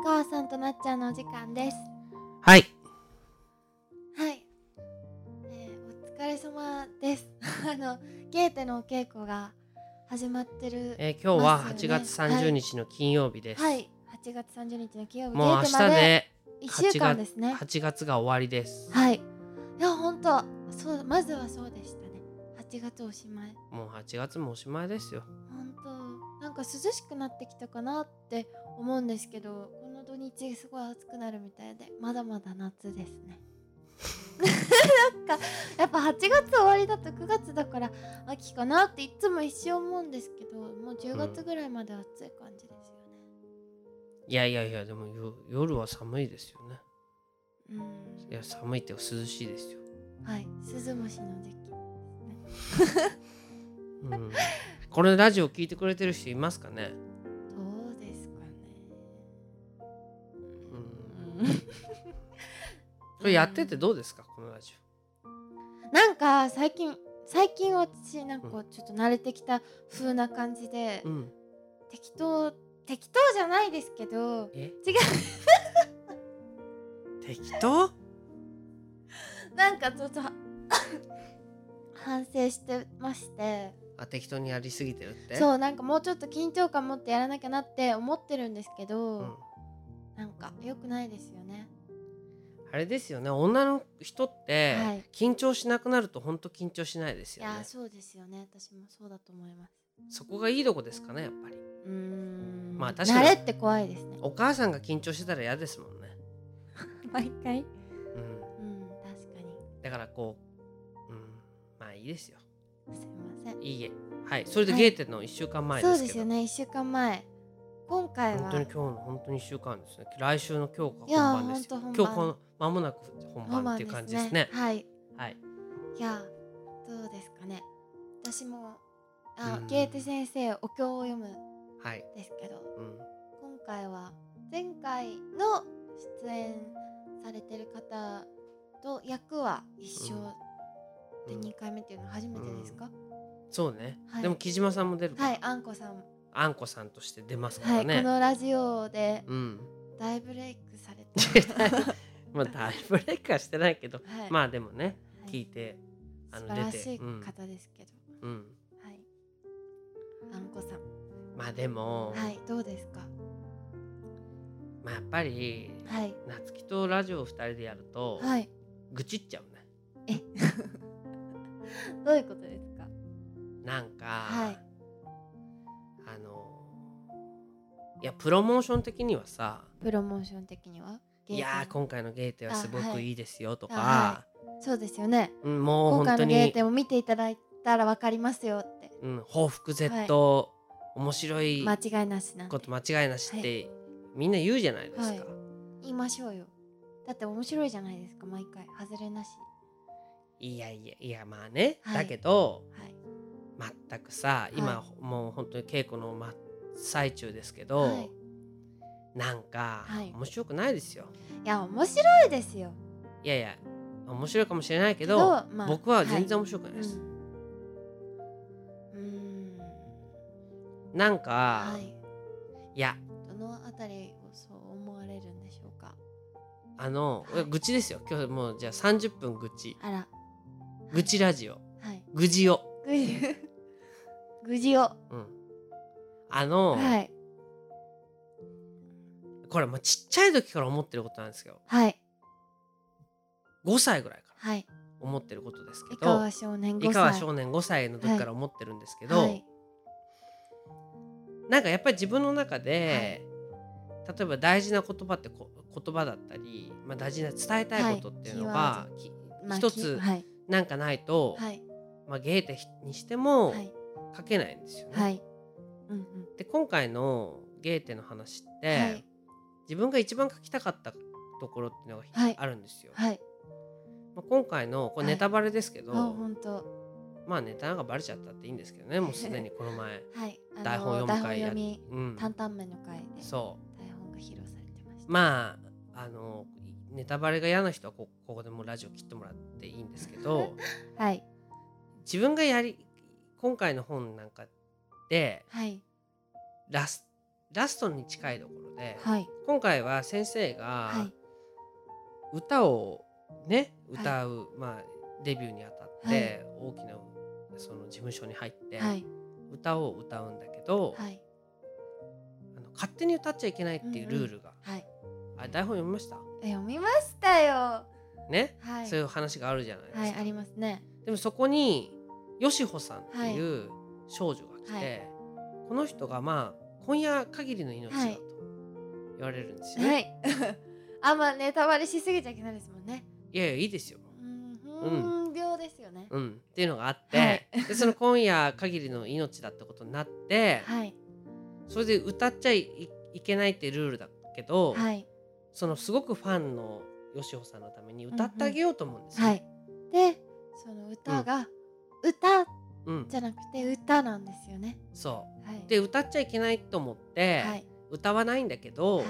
母さんとなっちゃんのお時間です。 はいはい、お疲れ様です。ゲーテのお稽古が始まってる、 今日はますよね。 8月30日の金曜日です。 はい、8月30日の金曜日、 もう明日ゲーテまでで 1週間ですね。 8月が終わりです。 はい。いやほんとそう、まずはそうでしたね。8月おしまい。 もう8月もおしまいですよ。 ほんとなんか涼しくなってきたかなって思うんですけど、この土日すごい暑くなるみたいで、まだまだ夏ですね。なんかやっぱ8月終わりだと9月だから秋かなっていつも一生思うんですけど、もう10月ぐらいまで暑い感じですよね。 いやでも夜は寒いですよね。いや寒いって涼しいですよ。 はい、鈴虫の時期これラジオ聞いてくれてる人いますかね。 どうですかね。 これやっててどうですか、このラジオ。なんか最近私なんかちょっと慣れてきた風な感じで、適当じゃないですけど、違う適当なんかちょっと反省してまして。 適当にやりすぎてるって。 そう、なんかもうちょっと緊張感持ってやらなきゃなって思ってるんですけど、なんか良くないですよね。 あれですよね、女の人って緊張しなくなると本当緊張しないですよね。 いやそうですよね、私もそうだと思います。 そこがいいとこですかね、やっぱり。まあ確か慣にれって怖いですね。 お母さんが緊張してたら嫌ですもんね。 毎回。確かに。 だからこう、まあいいですよ。 すいません。 いいえ。はい、それでゲーテの1週間前ですけど。 そうですよね、1週間前。今回は本当に今日の本当に1週間ですね。来週の今日が本番ですよ。今日間もなく本番っていう感じですね。 はい。 はい。 いやどうですかね。私もゲーテ先生お経を読むですけど、今回は前回の出演されてる方と役は一緒で2回目っていうのは初めてですか？ そうね。でも木島さんも出るから。 はい、あんこさん。 あんこさんとして出ますからね。 はい、このラジオで大ブレイクされてまあ大ブレイクはしてないけど、まあでもね、聞いて素晴らしい方ですけど、はい、あんこさん。 まあでも、 はい、どうですか？ まあやっぱり夏希とラジオ2人でやると愚痴っちゃうね。 どういうことですか？ なんか、いやプロモーション的にはさ、いや今回のゲーテはすごくいいですよとか、 そうですよね。 もう本当に今回のゲーテも見ていただいたら分かりますよって。 報復絶倒、面白い間違いなしなんてこと間違いなしってみんな言うじゃないですか。 言いましょうよ。だって面白いじゃないですか、毎回外れなし。 いやまあね、だけど全くさ、今もう本当に稽古の真っ最中ですけど、なんか面白くないですよ。 いや面白いですよ。 いや面白いかもしれないけど、僕は全然面白くないです。なんか、いやどのあたりをそう思われるんでしょうか。 愚痴ですよ。今日もうじゃあ30分愚痴。 あら。 愚痴ラジオ。愚痴を。 愚痴を。 これもうちっちゃい時から思ってることなんですよ。5歳ぐらいから思ってることですけど、 井川少年 5歳の時から思ってるんですけど、なんかやっぱり自分の中で、例えば大事な言葉って言葉だったり、大事な伝えたいことっていうのが一つなんかないと、ゲーテにしても書けないんですよね。で今回のゲーテの話って、自分が一番書きたかったところっていうのがあるんですよ。今回のこれネタバレですけど、まあネタがバレちゃったっていいんですけどね、もうすでにこの前台本読む会や担々麺の会で台本が披露されてました。 まあネタバレが嫌な人はここでもうラジオ切ってもらっていいんですけど、自分が今回の本なんかでラストに近いところろで、 はい、 今回は先生が歌をね、歌う、デビューにあたって大きなその事務所に入って歌を歌うんだけど、勝手に歌っちゃいけないっていうルールが、あれ台本読みました？ 読みましたよね、そういう話があるじゃないですか。 ありますね。 でもそこによしほさんっていう少女が来て、この人が今夜限りの命だと言われるんですよね。 あんまネタバレしすぎちゃいけないですもんね。 いやいや、いいですよ。 秒ですよね。 っていうのがあって、でその今夜限りの命だってことになって、それで歌っちゃいけないってルールだけど、そのすごくファンのよしほさんのために歌ってあげようと思うんですよ。 でその歌が歌じゃなくて歌なんですよね。 そう、で歌っちゃいけないと思って、歌わないんだけど、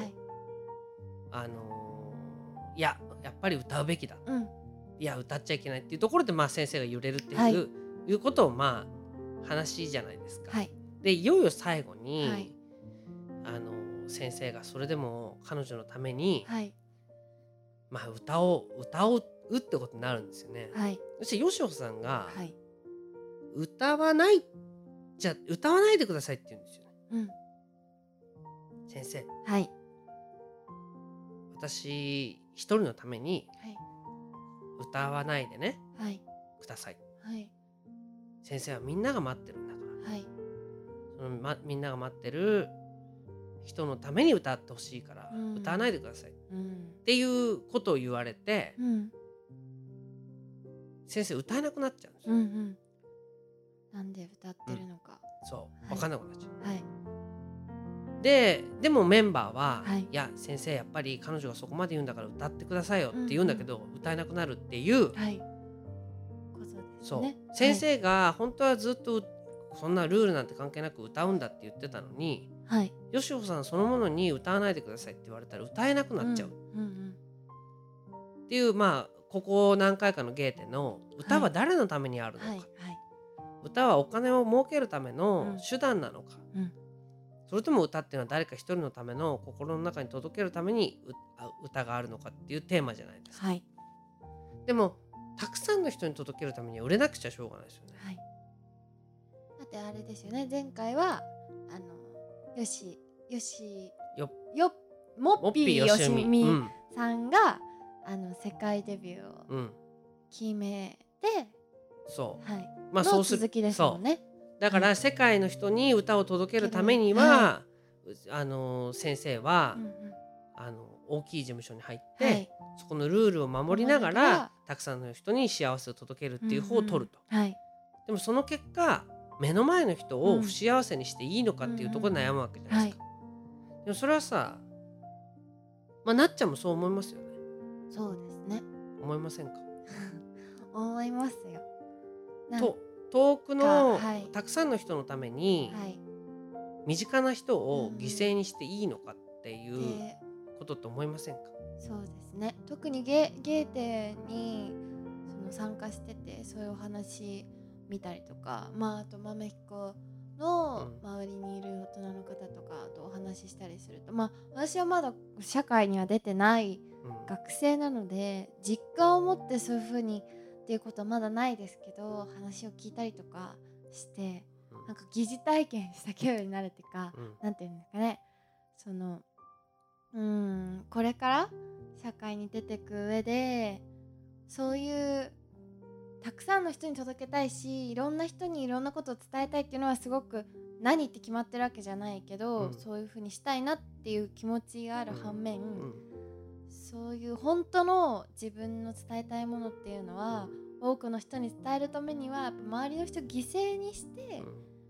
いややっぱり歌うべきだ、いや歌っちゃいけないっていうところで先生が揺れるっていうことを話じゃないですか。でいよいよ最後に、先生がそれでも彼女のために、歌をってことになるんですよね。そしてよしほさんが、歌わないでくださいって言うんですよね。先生、私一人のために歌わないでね、ください。先生はみんなが待ってるんだから、そのみんなが待ってる人のために歌ってほしいから、歌わないでください、っていうことを言われて、先生歌えなくなっちゃうんですよ。 なんで歌ってるのか、 分かんなくなっちゃう。でもメンバーは、いや先生やっぱり彼女がそこまで言うんだから歌ってくださいよって言うんだけど、歌えなくなるっていう、先生が本当はずっとそんなルールなんて関係なく歌うんだって言ってたのに、よしほさんそのものに歌わないでくださいって言われたら歌えなくなっちゃうっていう、ここ何回かのゲーテの歌は誰のためにあるのか、歌はお金を儲けるための手段なのか、それとも歌っていうのは誰か一人のための心の中に届けるために歌があるのかっていうテーマじゃないですか。でもたくさんの人に届けるためには売れなくちゃしょうがないですよね。 だってあれですよね、前回はもっぴーよしみさんが世界デビューを決めて、の続きですもんね。 だから世界の人に歌を届けるためには、先生は、大きい事務所に入って、そこのルールを守りながらたくさんの人に幸せを届けるっていう方を取ると。でもその結果目の前の人を不幸せにしていいのかっていうところで悩むわけじゃないですか。でもそれはさ、なっちゃんもそう思いますよね。 そうですね。 思いませんか？ 思いますよ。 遠くのたくさんの人のために、身近な人を犠牲にしていいのかっていうことって思いませんか？ そうですね。特にゲーテに参加してて、そういうお話見たりとか、あと豆彦の周りにいる大人の方とかとお話ししたりすると、私はまだ社会には出てない学生なので、実感を持ってそういう風にっていうことはまだないですけど、話を聞いたりとかして、なんか疑似体験した気分になるっていうか、なんていうんですかね、これから社会に出てく上でそういうたくさんの人に届けたいし、いろんな人にいろんなことを伝えたいっていうのはすごく何って決まってるわけじゃないけど、そういう風にしたいなっていう気持ちがある反面、そういう本当の自分の伝えたいものっていうのは、多くの人に伝えるためにはやっぱ周りの人を犠牲にして、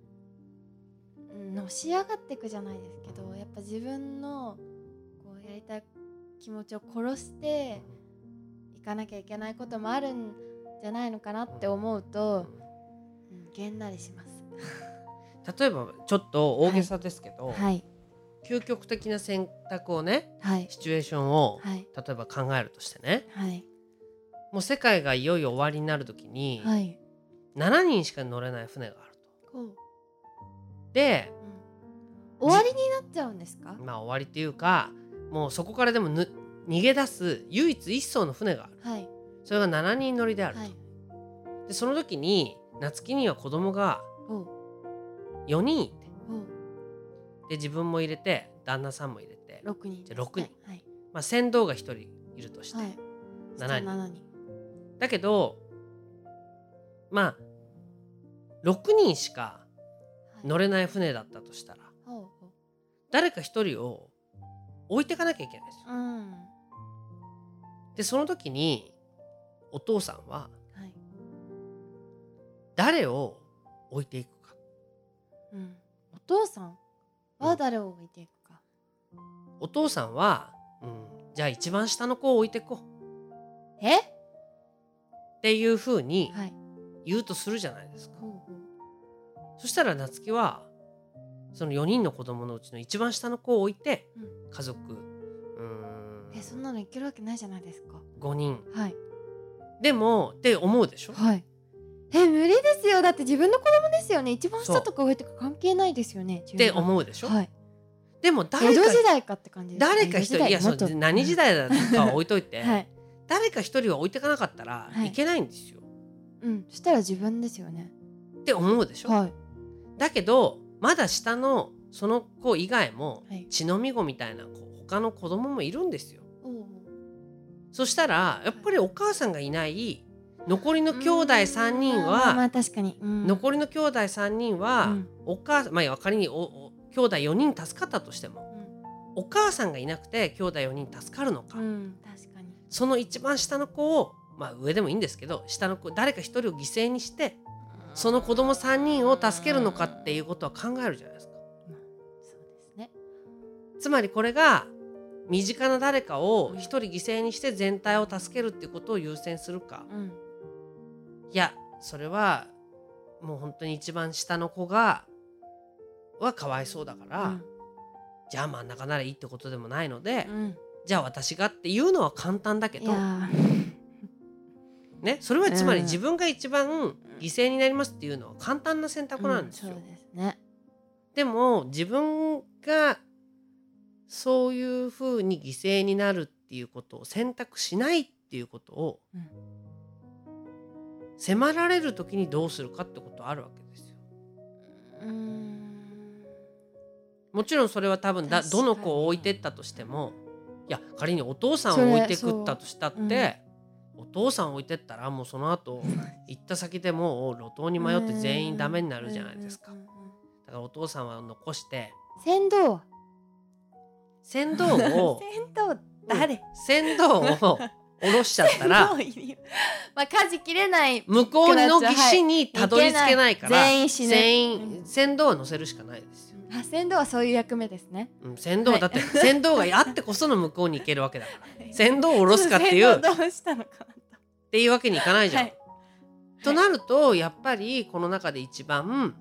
のし上がっていくじゃないですけど、やっぱ自分のこうやりたい気持ちを殺していかなきゃいけないこともあるんじゃないのかなって思うと、げんなりします。 例えばちょっと大げさですけど、究極的な選択をね、シチュエーションを、例えば考えるとしてね、もう世界がいよいよ終わりになる時に、7人しか乗れない船があると。で、 終わりになっちゃうんですか？ まあ終わりっていうか、もうそこからでも逃げ出す唯一一艘の船がある、はい、それが7人乗りであると、はい、でその時に夏希には子供が4人いて、で自分も入れて旦那さんも入れて 6人ですね、 じゃ6人、 はい、 まあ、船頭が1人いるとして、はい、7人だけどまあ6人しか乗れない船だったとしたら、はい、誰か1人を置いてかなきゃいけないですよ、うん、でその時にお父さんは誰を置いていくか、 うん、お父さんは誰を置いていくか、 お父さんは、じゃあ一番下の子を置いていこうっていうふうに言うとするじゃないですか、はい、そしたら夏希はその4人の子供のうちの一番下の子を置いて、家族そんなのいけるわけないじゃないですか。 5人、 はい、 でもって思うでしょ、 はい、無理ですよ。だって自分の子供ですよね。一番下とか上とか関係ないですよねって思うでしょ、はい、でも江戸時代かって感じです、 ね、誰か一人、いやそう何時代だとかは置いといて、はい、誰か一人は置いてかなかったらいけないんですよ、 はい、そしたら自分ですよねって思うでしょ、はい、だけどまだ下のその子以外も血のみ子みたいな他の子供もいるんですよ、そしたらやっぱりお母さんがいない残りの兄弟3人は、 まあ確かに、 残りの兄弟3人は、お母さん、まあ仮に兄弟4人助かったとしても、お母さんがいなくて兄弟4人助かるのか、 確かにその一番下の子を、まあ上でもいいんですけど、下の子誰か一人を犠牲にしてその子供3人を助けるのかっていうことは考えるじゃないですか、 そうですね。 つまりこれが身近な誰かを一人犠牲にして全体を助けるっていうことを優先するか、いやそれはもう本当に一番下の子はかわいそうだから、じゃあ真ん中ならいいってことでもないので、じゃあ私がっていうのは簡単だけど、ね、それはつまり自分が一番犠牲になりますっていうのは簡単な選択なんですよ、 そうですね。 でも自分がそういうふうに犠牲になるっていうことを選択しないっていうことを、迫られる時にどうするかってことあるわけですよ。もちろんそれは多分どの子を置いてったとしても、いや仮にお父さんを置いてくったとしたって、お父さんを置いてったらもうその後行った先でもう路頭に迷って全員ダメになるじゃないですか。だからお父さんは残して船頭を船頭を下ろしちゃったらまあ舵切れない向こうの岸にたどり着けないから、全員船頭は乗せるしかないですよ。 船頭はそういう役目ですね、 船頭だって船頭があってこその向こうに行けるわけだから船頭を下ろすかっていうっていうわけにいかないじゃん、となるとやっぱりこの中で一番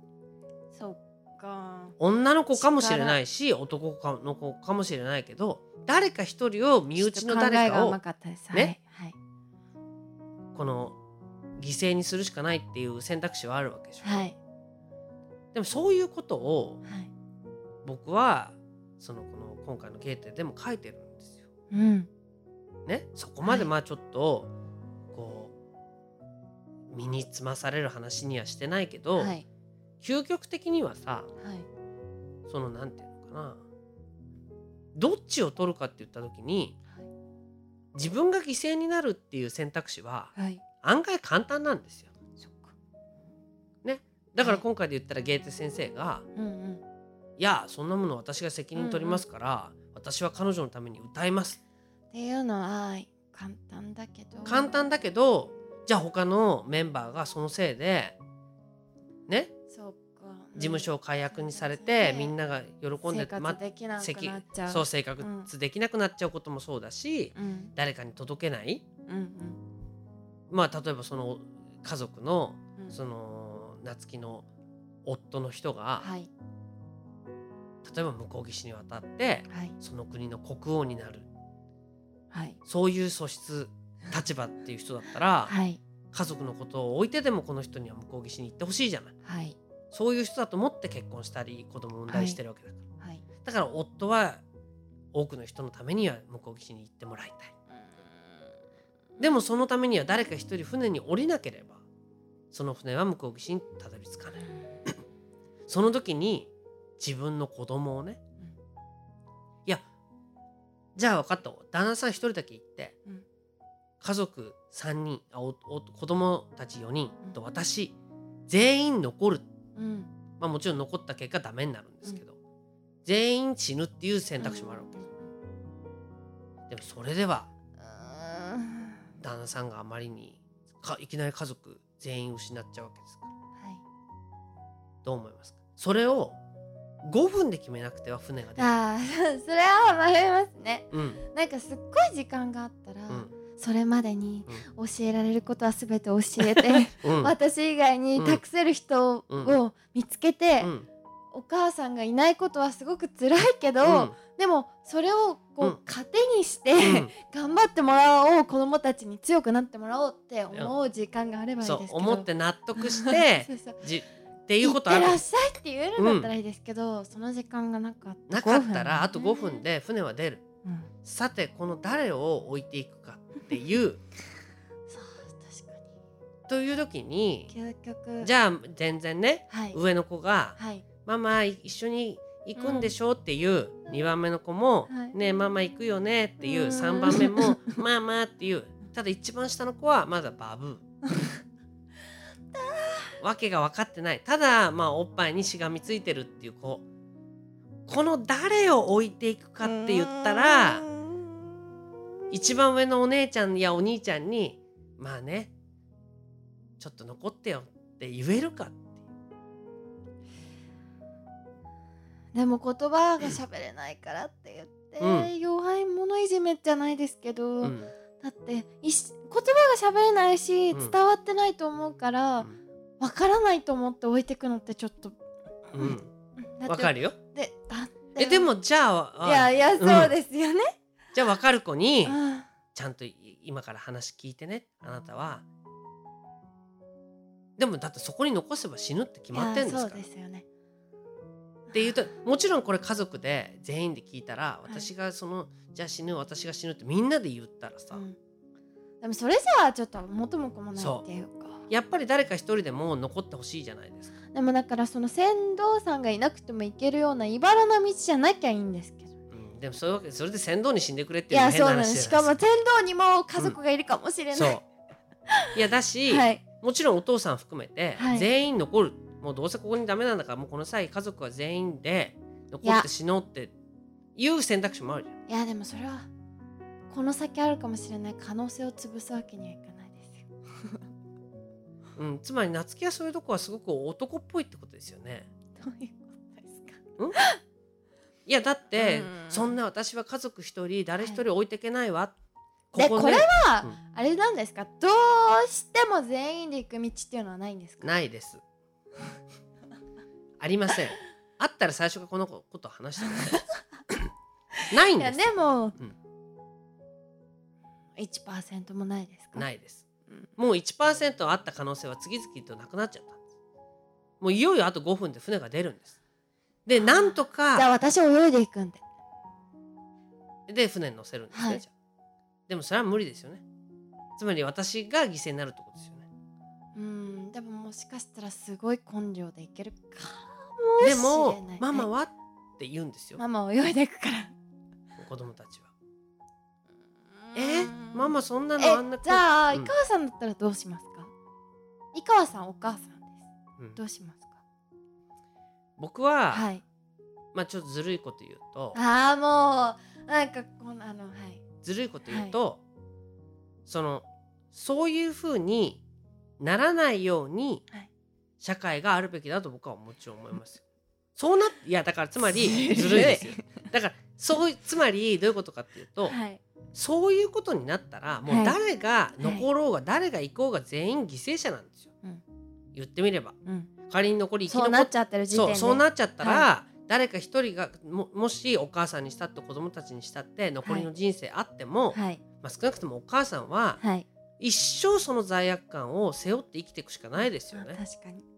女の子かもしれないし男の子かもしれないけど、誰か一人を身内の誰かをね、この犠牲にするしかないっていう選択肢はあるわけでしょ、でもそういうことを僕はこの今回のゲーテでも書いてるんですよ、ね、そこまでまあちょっとこう身につまされる話にはしてないけど、究極的にはさ、そのなんていうのかな、どっちを取るかって言った時に、自分が犠牲になるっていう選択肢は案外簡単なんですよ、ね、だから今回で言ったらゲーテ先生が、いやそんなもの私が責任取りますから、私は彼女のために歌いますっていうのは簡単だけどじゃあ他のメンバーがそのせいでね、事務所を解約にされて、みんなが喜んで生活できなくなっちゃう、 そう生活できなくなっちゃうこともそうだし、誰かに届けない、まあ例えばその家族の、その夏希の夫の人が、例えば向こう岸に渡って、その国の国王になる、そういう素質立場っていう人だったら、家族のことを置いてでもこの人には向こう岸に行ってほしいじゃない、 そういう人だと思って結婚したり子供を産んだりしてるわけだから、 はい、 だから夫は多くの人のためには向こう岸に行ってもらいたい。でもそのためには誰か一人船に降りなければその船は向こう岸にたどり着かないその時に自分の子供をね、いやじゃあ分かった、旦那さん一人だけ行って、家族3人子供たち4人と私、全員残る、まあもちろん残った結果ダメになるんですけど、全員死ぬっていう選択肢もあるわけです。でもそれでは旦那さんがあまりにいきなり家族全員失っちゃうわけですから、どう思いますか？それを5分で決めなくては船が出ない。 それは迷いますね、なんかすっごい時間があったら、それまでに教えられることは全て教えて、私以外に託せる人を見つけて、お母さんがいないことはすごく辛いけど、でもそれをこう糧にして、頑張ってもらおう、子供たちに強くなってもらおうって思う時間があればいいですけど、 そう思って納得してっていうことある。 行ってらっしゃいって言えるんだったらいいですけど、その時間がなかったらあと5分で船は出る、さてこの誰を置いていくかっていうそう確かにという時に究極じゃあ全然ね、上の子が、ママ一緒に行くんでしょっていう2番目の子も、ねえママ行くよねっていう3番目もママっていう、ただ一番下の子はまだバブーわけが分かってない、ただまあおっぱいにしがみついてるっていう子、この誰を置いていくかって言ったら一番上のお姉ちゃんやお兄ちゃんにまあねちょっと残ってよって言えるかって。 でも言葉が喋れないからって言って、弱い者いじめじゃないですけど、だって言葉が喋れないし、伝わってないと思うから、わからないと思って置いてくのってちょっとわかるよ。 ででもじゃあいやそうですよね、 じゃあ分かる子にちゃんと今から話聞いてね、あなたはでもだってそこに残せば死ぬって決まってんですから。 そうですよねって言うと、もちろんこれ家族で全員で聞いたら、私がじゃあ死ぬ私が死ぬってみんなで言ったらさ、 でもそれじゃあちょっと元も子もないっていうか、 やっぱり誰か一人でも残ってほしいじゃないですか。 でもだからその船頭さんがいなくても行けるような茨の道じゃなきゃいいんですけど、 でもそれで船頭に死んでくれっていうのは変な話じゃないですか。 しかも船頭にも家族がいるかもしれない、 そういやだし、もちろんお父さん含めて全員残る、もうどうせここにダメなんだからもうこの際家族は全員で残って死のうっていう選択肢もあるじゃん。 いやでもそれはこの先あるかもしれない可能性を潰すわけにはいかないですよつまり夏希はそういうとこはすごく男っぽいってことですよね。 どういうことですか？ いやだってそんな私は家族一人誰一人置いていけないわ、 これはあれなんですか、どうしても全員で行く道っていうのはないんですか？ ないですありません。あったら最初からこのことを話してますないんです。 いやでも、1% もないですか？ ないです、もう 1% あった可能性は次々となくなっちゃったんです。もういよいよあと5分で船が出るんです。でなんとかじゃあ私泳いでいくんで船に乗せるんですね、じゃあでもそれは無理ですよね。つまり私が犠牲になるってことですよね。 でももしかしたらすごい根性でいけるかもしれない。でもママはって言うんですよ。 ママ泳いでいくから子供たちはママそんなのあんなじゃあ井川さんだったらどうしますか？井川さんお母さんです、どうしますか？ 僕は、まあちょっとずるいこと言うと、 もうなんかずるいこと言うと、そういう風にならないように社会があるべきだと僕はもちろん思いますよ。いやだからつまりずるいですよ。だからつまりどういうことかっていうと、そういうことになったらもう誰が残ろうが誰が行こうが全員犠牲者なんですよ、言ってみれば、仮に残り生き残そうなっちゃってる時点でそうなっちゃったら、誰か一人が もしお母さんにしたって子供たちにしたって残りの人生あっても、まあ、少なくともお母さんは、一生その罪悪感を背負って生きていくしかないですよね。 確かに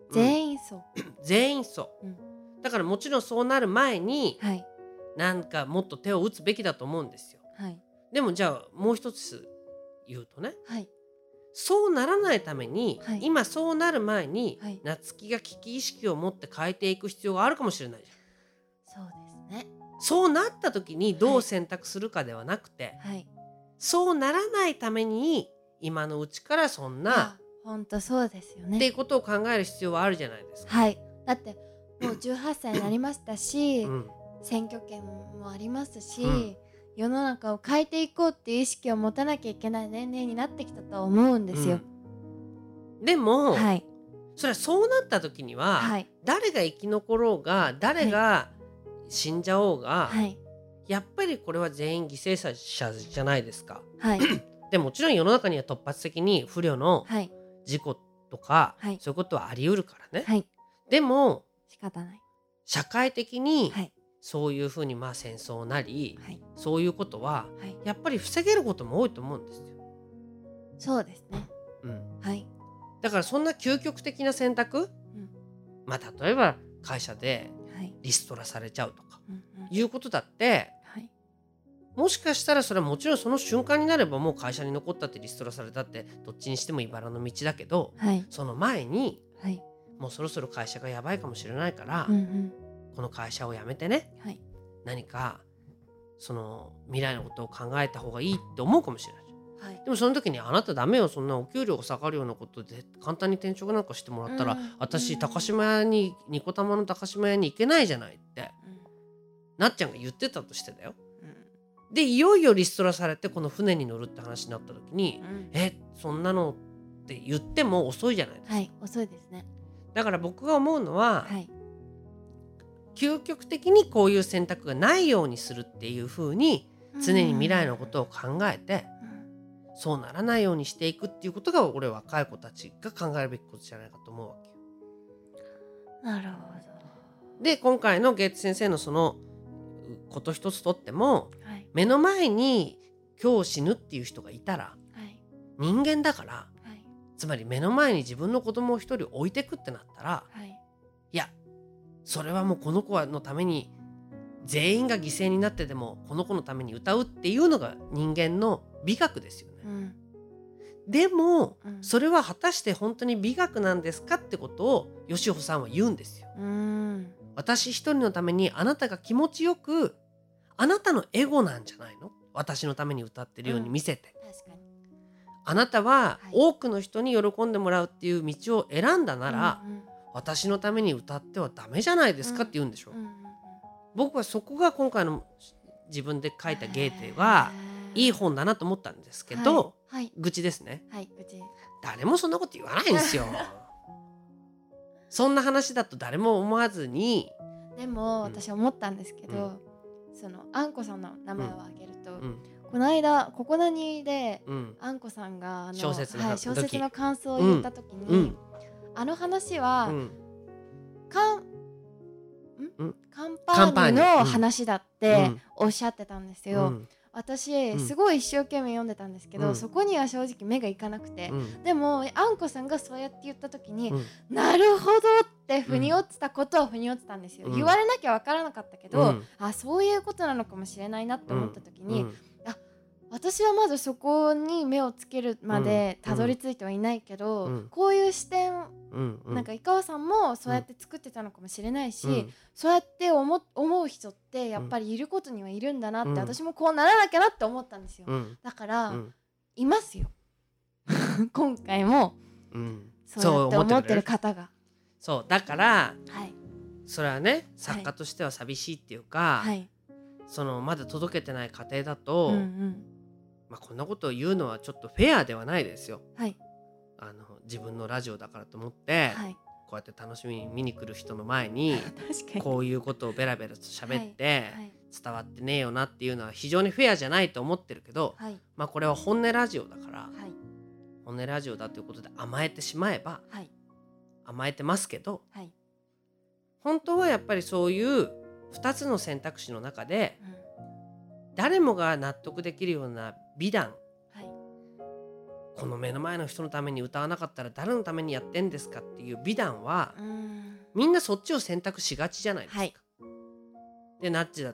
全員そう、 全員そう、だからもちろんそうなる前に、 はい、 なんかもっと手を打つべきだと思うんですよ、はい、でもじゃあもう一つ言うとね、はい、そうならないために、はい、今そうなる前に、はい、夏希が危機意識を持って変えていく必要があるかもしれないじゃん。 そうですね。 そうなった時にどう選択するかではなくて、はい、そうならないために今のうちからそんな本当そうですよねっていうことを考える必要はあるじゃないですか。 はい、だってもう18歳になりましたし、選挙権もありますし、世の中を変えていこうっていう意識を持たなきゃいけない年齢になってきたと思うんですよ、 でも、はい、それはそうなった時には、はい、誰が生き残ろうが誰が死んじゃおうが、はい、やっぱりこれは全員犠牲者じゃないですか、はい、でもちろん世の中には突発的に不慮の事故とか、はい、そういうことはあり得るからね、はい、でも仕方ない、 社会的に、はい、そういうふうに戦争なり、はい、そういうことは、はい、やっぱり防げることも多いと思うんですよ。 そうですね、 はい、だからそんな究極的な選択、例えば会社でリストラされちゃうとか、いうことだって、はい、もしかしたらそれはもちろんその瞬間になればもう会社に残ったってリストラされたってどっちにしても茨の道だけど、はい、その前に、はい、もうそろそろ会社がやばいかもしれないから、この会社を辞めてね、はい、何かその未来のことを考えた方がいいって思うかもしれない、はい、でもその時にあなたダメよ、そんなお給料が下がるようなことで簡単に転職なんかしてもらったら、私高島屋にニコタマの高島屋に行けないじゃないって、なっちゃんが言ってたとしてだよ、でいよいよリストラされてこの船に乗るって話になった時に、そんなのって言っても遅いじゃないですか、はい、 遅いですね。 だから僕が思うのは、はい、究極的にこういう選択がないようにするっていう風に常に未来のことを考えて、そうならないようにしていくっていうことが俺は若い子たちが考えるべきことじゃないかと思うわけよ。 なるほど。で今回のゲーツ先生のそのこと一つとっても、はい、目の前に今日死ぬっていう人がいたら、はい、人間だから、はい、つまり目の前に自分の子供を一人置いてくってなったら、はい、いやそれはもうこの子のために全員が犠牲になってでもこの子のために歌うっていうのが人間の美学ですよね、でも、それは果たして本当に美学なんですかってことを吉穂さんは言うんですよ、私一人のためにあなたが気持ちよく、あなたのエゴなんじゃないの、私のために歌ってるように見せて、確かにあなたは多くの人に喜んでもらうっていう道を選んだなら、私のために歌ってはダメじゃないですかって言うんでしょ、僕はそこが今回の自分で書いたゲーテはいい本だなと思ったんですけど、はいはい、愚痴ですね、はい、愚痴。誰もそんなこと言わないんですよそんな話だと誰も思わずに。 でも私思ったんですけど、そのあんこさんの名前を挙げると、この間ここなにで、あんこさんが小説の感想を言った時に、あの話は、カンパーニュの話だっておっしゃってたんですよ、私すごい一生懸命読んでたんですけど、そこには正直目がいかなくて、でもあんこさんがそうやって言った時に、なるほどって腑に落ちたことは腑に落ちたんですよ、言われなきゃ分からなかったけど、あ、そういうことなのかもしれないなって思った時に、私はまずそこに目をつけるまでたどり着いてはいないけど、こういう視点、なんか井川さんもそうやって作ってたのかもしれないし、そうやって思う人ってやっぱりいることにはいるんだなって、私もこうならなきゃなって思ったんですよ、だから、いますよ今回も、そうやって思ってる方が。 そうだから、それはね作家としては寂しいっていうか、そのまだ届けてない過程だと、こんなことを言うのはちょっとフェアではないですよ、自分のラジオだからと思って、こうやって楽しみに見に来る人の前にこういうことをベラベラと喋って伝わってねえよなっていうのは非常にフェアじゃないと思ってるけど、これは本音ラジオだから、本音ラジオだということで甘えてしまえば、甘えてますけど、本当はやっぱりそういう2つの選択肢の中で、誰もが納得できるような美談この目の前の人のために歌わなかったら誰のためにやってんですかっていう美談は、みんなそっちを選択しがちじゃないですか。はい、でナッチだって、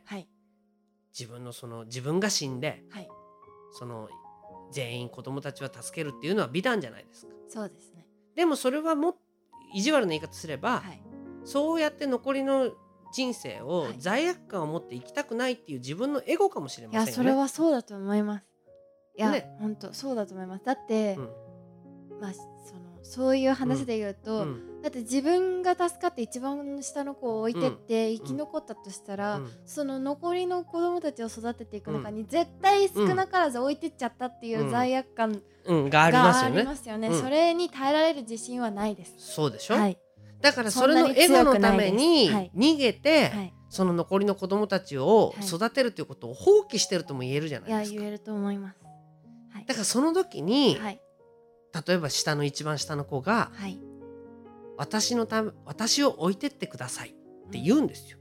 はい、自分が死んで、はい、全員子供たちは助けるっていうのは美談じゃないですか。 そうですね。 でもそれはも意地悪な言い方すれば、はい、そうやって残りの人生を罪悪感を持って生きたくないっていう自分のエゴかもしれませんよね。 いやそれはそうだと思います。いや、ね、本当そうだと思います。だって、まあそういう話で言うと、だって自分が助かって一番下の子を置いてって生き残ったとしたら、その残りの子供たちを育てていく中に絶対少なからず置いてっちゃったっていう罪悪感がありますよね。それに耐えられる自信はないです。 そうでしょ、はい、だからそれのエゴのために逃げて、はい、その残りの子供たちを育てるということを放棄してるとも言えるじゃないですか。 いや言えると思います。 はい、だからその時に、はい、例えば一番下の子が、はい、私を置いてってくださいって言うんですよ。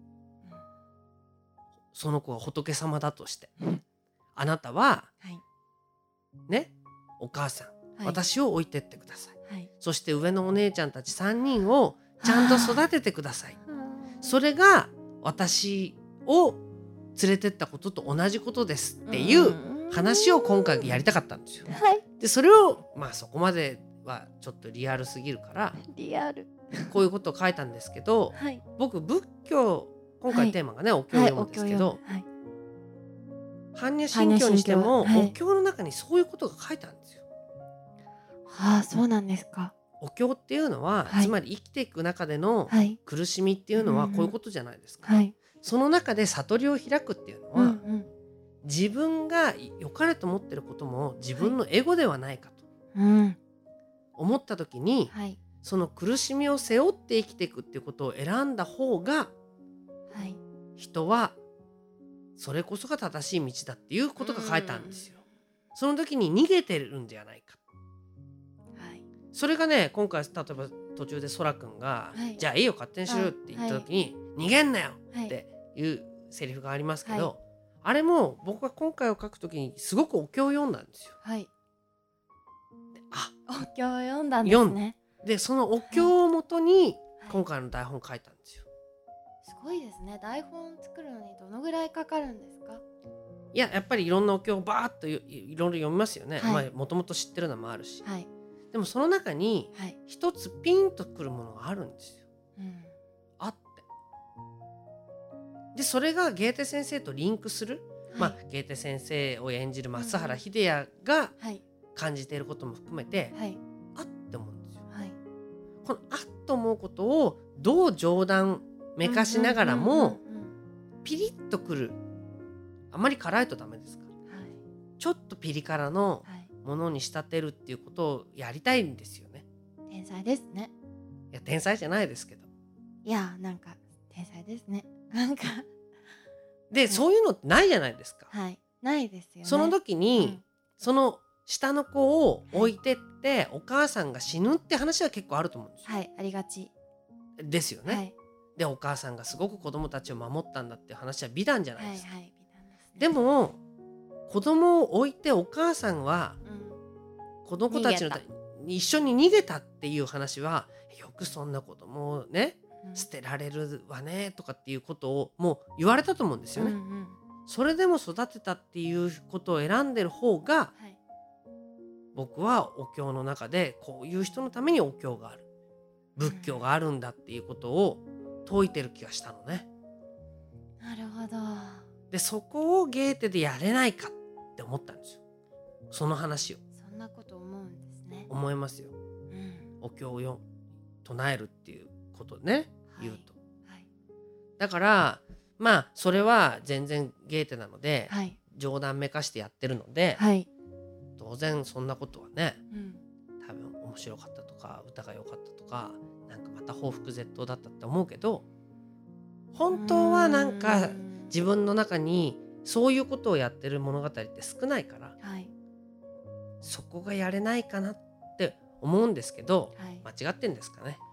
その子が仏様だとして、あなたは、はい、ね、お母さん、はい、私を置いてってください、はい、そして上のお姉ちゃんたち3人をちゃんと育ててください。それが私を連れてったことと同じことですっていう話を今回やりたかったんですよ。はい、でそれをそこまではちょっとリアルすぎるからリアルこういうことを書いたんですけど、はい、僕仏教今回テーマがね、お経を読むんですけど、はい、般若心経にしても、はい、お経の中にそういうことが書いてあるんですよ。 はあ、そうなんですか。 お経っていうのは、はい、つまり生きていく中での苦しみっていうのはこういうことじゃないですか。はい、その中で悟りを開くっていうのは、自分が良かれと思ってることも自分のエゴではないかと、思った時に、はい、その苦しみを背負って生きていくっていうことを選んだ方が、はい、人はそれこそが正しい道だっていうことが書いたんですよ。その時に逃げてるんじゃないか、はい、それがね今回例えば途中でそらくんが、はい、じゃあいいよ勝手にしろって言った時に、はい、逃げんなよっていうセリフがありますけど、はい、あれも僕が今回を書く時にすごくお経を読んだんですよ。はい、 お経を読んだんですね。 でそのお経をもとに今回の台本書いたんですよ。 すごいですね。台本作るのにどのぐらいかかるんですか？ やっぱりいろんなお経をバーッといろいろ読みますよね。もともと知ってるのもあるし、はい、でもその中に一つピンとくるものがあるんですよ、あって。でそれがゲーテ先生とリンクする、ゲーテ先生を演じる松原秀也が感じていることも含めて、あって思うんですよ、このあっと思うことをどう冗談めかしながらもピリッとくる、あまり辛いとダメですから、ちょっとピリ辛のものに仕立てるっていうことをやりたいんですよね。 天才ですね。 いや天才じゃないですけど、 いやなんか天才ですね。なんかで、そういうのってないじゃないですか。 はい、ないですよね。 その時に、その下の子を置いてって、お母さんが死ぬって話は結構あると思うんですよ。 はい、ありがちですよね。はい、でお母さんがすごく子供たちを守ったんだっていう話は美談じゃないですか。はいはい、美談ですね。でも子供を置いてお母さんは、子供たちの一緒に逃げたっていう話は、よくそんな子供をね、捨てられるわねとかっていうことをもう言われたと思うんですよね。それでも育てたっていうことを選んでる方が、僕はお経の中でこういう人のためにお経がある、仏教があるんだっていうことを説いてる気がしたのね。 なるほど。 でそこをゲーテでやれないかって思ったんですよ。その話を。 そんなこと思うんですね。 思いますよ、お経を唱えるっていうことね、言うと、だからそれは全然ゲーテなので、冗談めかしてやってるので、当然そんなことはね、多分面白かったとか歌が良かったとか、なんかまた報復絶倒だったって思うけど、本当はなんか自分の中にそういうことをやってる物語って少ないから、そこがやれないかなって思うんですけど、間違ってんですかね。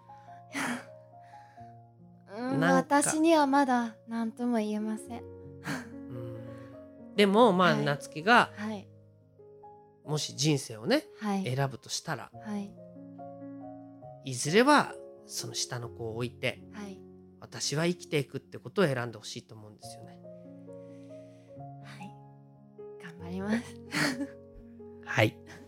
私にはまだ何とも言えません。 でも夏希がもし人生をね、 はい、 選ぶとしたら、 はい、 いずれはその下の子を置いて、 はい、 私は生きていくってことを選んでほしいと思うんですよね。 はい、頑張ります。 はい。